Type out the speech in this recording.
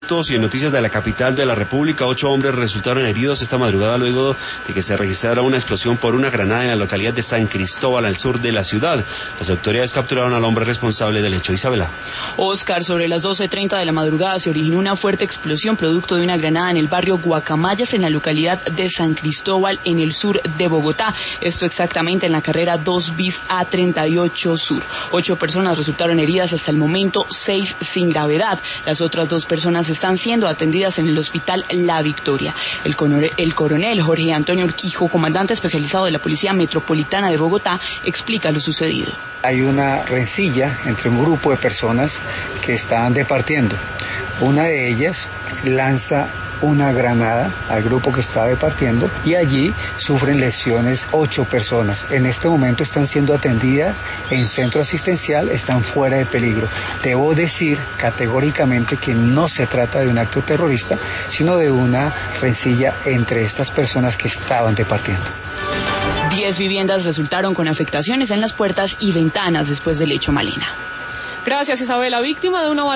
minutos y en noticias de la capital de la República, 8 hombres resultaron heridos esta madrugada luego de que se registrara una explosión por una granada en la localidad de San Cristóbal, al sur de la ciudad. Las autoridades capturaron al hombre responsable del hecho. Isabela. Oscar, sobre las 12:30 de la madrugada se originó una fuerte explosión producto de una granada en el barrio Guacamayas, en la localidad de San Cristóbal, en el sur de Bogotá. Esto exactamente en la carrera 2 bis A38 Sur. 8 personas resultaron heridas hasta el momento, 6 sin gravedad. Las otras 2 personas están siendo atendidas en el hospital La Victoria. El coronel Jorge Antonio Urquijo, comandante especializado de la Policía Metropolitana de Bogotá, explica lo sucedido. Hay una rencilla entre un grupo de personas que estaban departiendo. Una de ellas lanza una granada al grupo que estaba departiendo y allí sufren lesiones 8 personas. En este momento están siendo atendidas en centro asistencial, están fuera de peligro. Debo decir categóricamente que no se trata de un acto terrorista, sino de una rencilla entre estas personas que estaban departiendo. 10 viviendas resultaron con afectaciones en las puertas y ventanas después del hecho, Malena. Gracias, Isabela. Víctima de una